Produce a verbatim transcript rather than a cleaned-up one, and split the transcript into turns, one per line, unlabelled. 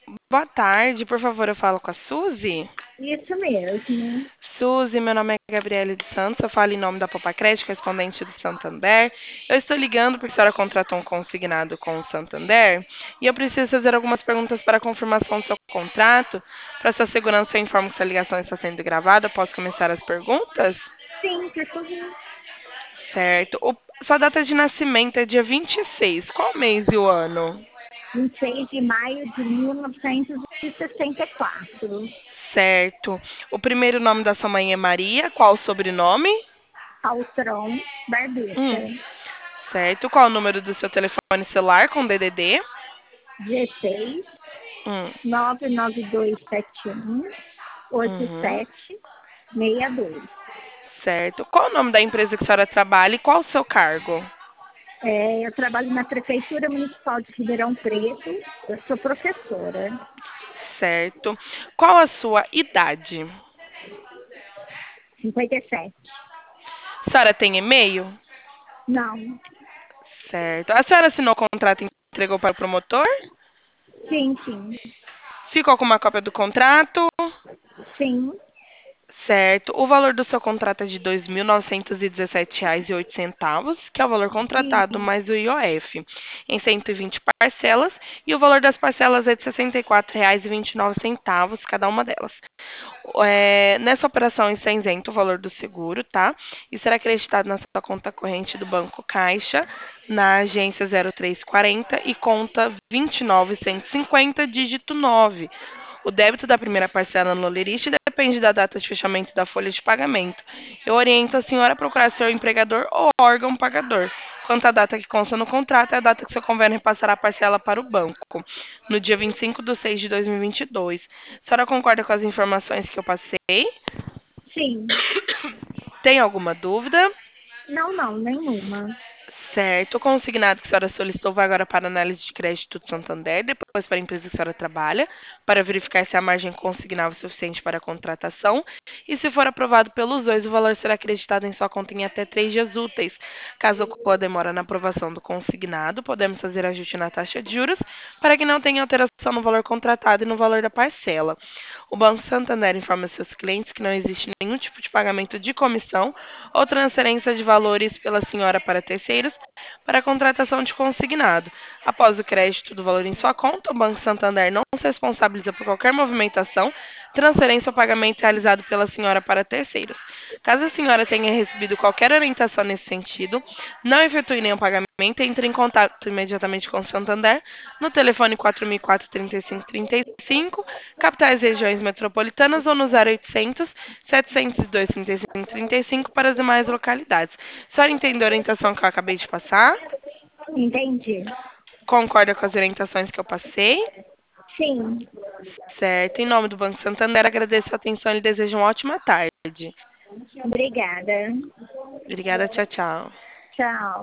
Boa tarde, por favor, eu falo com a Suzy.
Isso mesmo.
Suzy, meu nome é Gabriele dos Santos, eu falo em nome da Popacred, correspondente do Santander. Eu estou ligando porque a senhora contratou um consignado com o Santander e eu preciso fazer algumas perguntas para a confirmação do seu contrato. Para sua segurança, eu informo que essa ligação está sendo gravada. Posso começar as perguntas?
Sim, por favor.
Certo. O- sua data de nascimento é dia vinte e seis. Qual mês e o ano?
vinte e seis de maio de mil novecentos e sessenta e quatro.
Certo. O primeiro nome da sua mãe é Maria. Qual o sobrenome?
Altron Barbeta.
Hum. Certo. Qual o número do seu telefone celular com D D D?
dezesseis
Hum.
nove nove dois sete um oito
Uhum.
sete seis dois.
Certo. Qual o nome da empresa que a senhora trabalha e qual o seu cargo?
É, eu trabalho na Prefeitura Municipal de Ribeirão Preto. Eu sou professora.
Certo. Qual a sua idade?
cinquenta e sete.
A senhora tem e-mail?
Não.
Certo. A senhora assinou o contrato e entregou para o promotor?
Sim, sim.
Ficou com uma cópia do contrato?
Sim.
Certo. O valor do seu contrato é de dois mil novecentos e dezessete reais e oito centavos, que é o valor contratado
Sim.
mais o I O F, em cento e vinte parcelas, e o valor das parcelas é de sessenta e quatro reais e vinte e nove centavos cada uma delas. É, nessa operação está isento o valor do seguro, tá? E será acreditado na sua conta corrente do Banco Caixa, na agência zero três quarenta e conta vinte e nove cento e cinquenta, dígito nove. O débito da primeira parcela no Lerite depende da data de fechamento da folha de pagamento. Eu oriento a senhora a procurar seu empregador ou órgão pagador. Quanto à data que consta no contrato, é a data que seu convênio repassará a parcela para o banco, no dia vinte e cinco de seis de dois mil e vinte e dois. A senhora concorda com as informações que eu passei?
Sim.
Tem alguma dúvida?
Não, não, nenhuma.
Certo. O consignado que a senhora solicitou vai agora para a análise de crédito do Santander, depois para a empresa que a senhora trabalha, para verificar se a margem consignável é suficiente para a contratação. E se for aprovado pelos dois, o valor será acreditado em sua conta em até três dias úteis. Caso ocorra demora na aprovação do consignado, podemos fazer ajuste na taxa de juros para que não tenha alteração no valor contratado e no valor da parcela. O Banco Santander informa seus clientes que não existe nenhum tipo de pagamento de comissão ou transferência de valores pela senhora para terceiros para a contratação de consignado. Após o crédito do valor em sua conta, o Banco Santander não se responsabiliza por qualquer movimentação, transferência ou pagamento realizado pela senhora para terceiros. Caso a senhora tenha recebido qualquer orientação nesse sentido, não efetue nenhum pagamento, entre em contato imediatamente com o Santander no telefone quatro mil e quatro, trinta e cinco, trinta e cinco, capitais e regiões metropolitanas ou no zero oitocentos, setecentos e dois, trinta e cinco, trinta e cinco para as demais localidades. A senhora entendeu a orientação que eu acabei de passar?
Entendi.
Concorda com as orientações que eu passei?
Sim.
Certo. Em nome do Banco Santander, agradeço a atenção e lhe desejo uma ótima tarde.
Obrigada.
Obrigada, tchau, tchau.
Tchau.